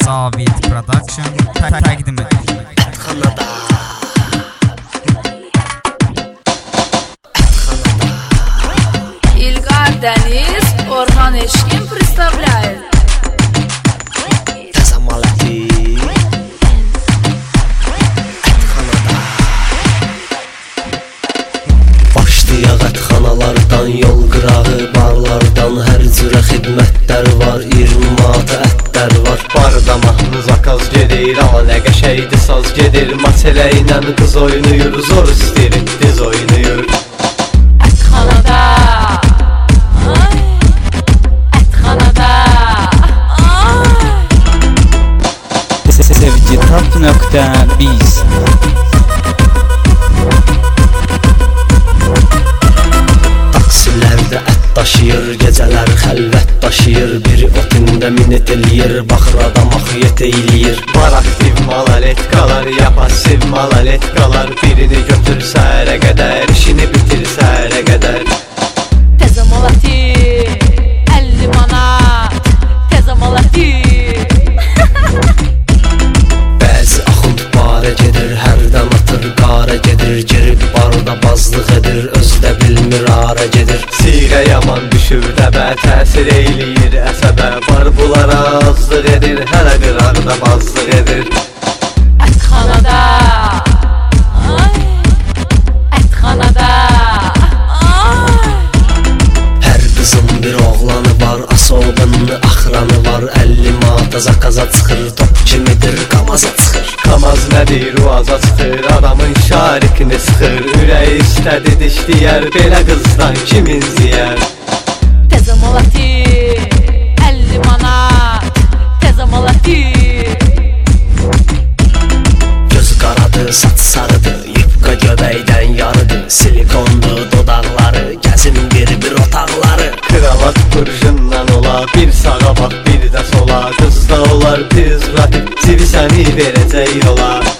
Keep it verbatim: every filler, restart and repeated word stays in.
David Production tə təqdim edir. Ətxanada Ilqar Dəniz, Orhan Eşkin представляет. Təzəmaləti Ətxanada Başlayaq ətxanalardan, yol qırağı barlardan. Hər cürə xidmətlər var, iyirmi manata ətlər var. Barda mahnı zakaz gedir, alə qəşəydi saz gedir. Matelə ilə qız oynayır, zor istəyir, diz oynayır. Ətxanada Ətxanada Sevgi tap nöqtə biz. Taksilərdə ət daşıyır, gecələr xəlvət daşıyır. Biri otində minət eləyir, baxır adam axıyət eləyir. Var aktiv malaletkalar, ya pasiv malaletkalar. Birini götür səhərə qədər, işini bitir səhərə qədər. Təzəmaləti əlli manat Təzəmaləti Bəzi axund barə gedir, hərdən atır qara gedir. Girib barda bazlıq edir, özdə bilmir ara gedir. Siğə yaman düşür dəbə, təsir eyləyir əsəbə. Var bunlara azlıq edir, hələ qıraqda bazlıq edir. Ətxanada Ətxanada Hər qızın bir oğlanı var, asobunlu axranı var. əlli manata zakaza çıxır, top kimidir, qamaza çıxır. Kamaz nədir, uaza çıxır, adamın şarikini sıxır. Ürəyi istədi dişləyər, belə qızdan kim inziyər? Təzəmaləti əlli manat Təzəmaləti Gözü qaradır, saç sarıdır, yupqa göbəkdən yarıdır. Silikondu dodaqları, gəzin bir-bir otaqları. Kravat pırjından ola, bir sağa bax, bir də sola. Qızda olar pizratik, zivi səni verəcək yola.